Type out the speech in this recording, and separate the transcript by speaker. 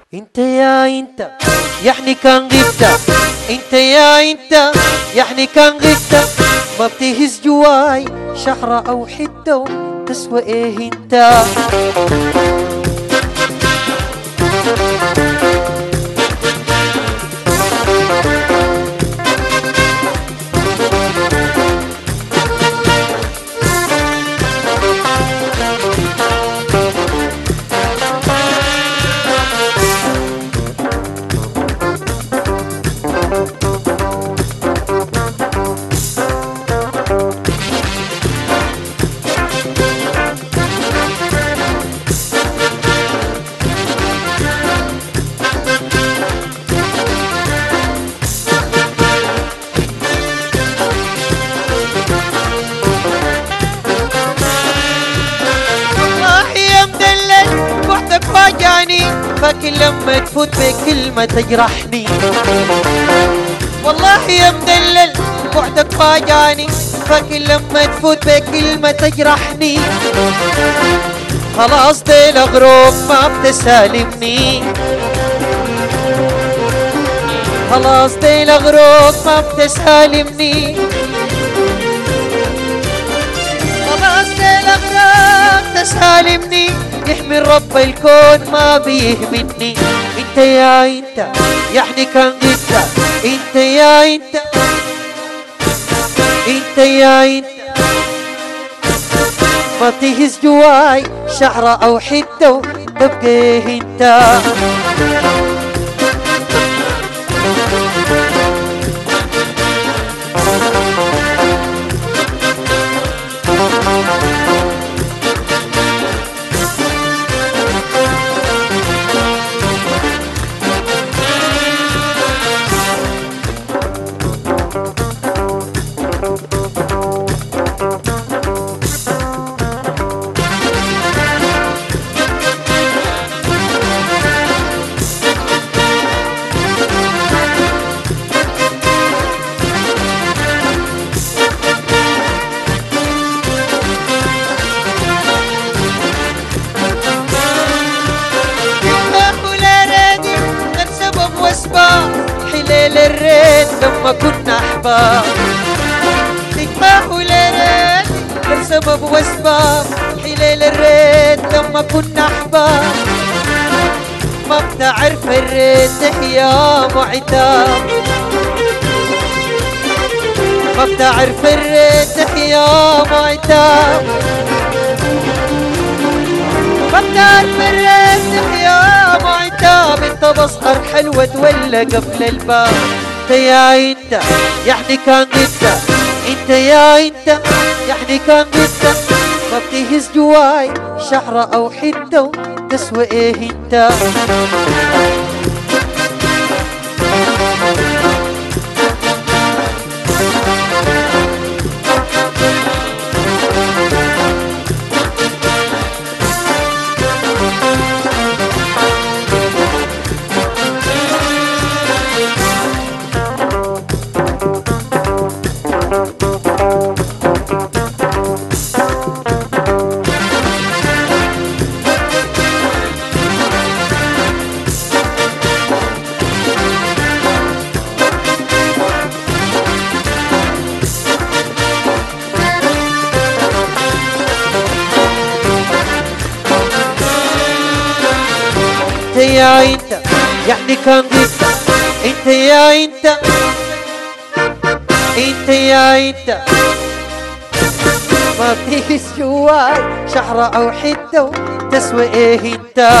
Speaker 1: انت يا انت يعني كان غبت، انت يا انت يعني كان غبت، ما بتهز جواي شحرة او حتة، تسوى ايه انت؟ فاكر لما تفوت بكلمة تجرحني، والله يا مدلل بعدك فاجعني، فاكر لما تفوت بكلمة تجرحني، خلاص دي الغروب ما بتسالمني، خلاص دي الغروب ما بتسالمني، خلاص دي الغروب تسالمني، يحمي رب الكون ما بيهمني. انت يا انت يعني كان انت، انت يا انت، انت يا انت ما بتهز جواي شعرة او حتة، تبقى انت. حليل الريت لما كنا احباب، تجمعوا ليلات لسبب واسباب، حليل الريت لما كنا احباب، ما بتعرف الريت يا معتاب، ما بتعرف الريت يا معتاب، ما بتعرف الريت يا معتاب، انت بسهر حلوة ولا قبل الباب. انت يا انت يعني كان انت، انت يا انت يعني كان انت، ما بتهز جواي شعرة او حتة، تسوى ايه انت؟ انت يا انت يعني كان انت، انت يا انت، انت يا انت ما بتهز جواي شعرة او حتة، تسوى ايه انت؟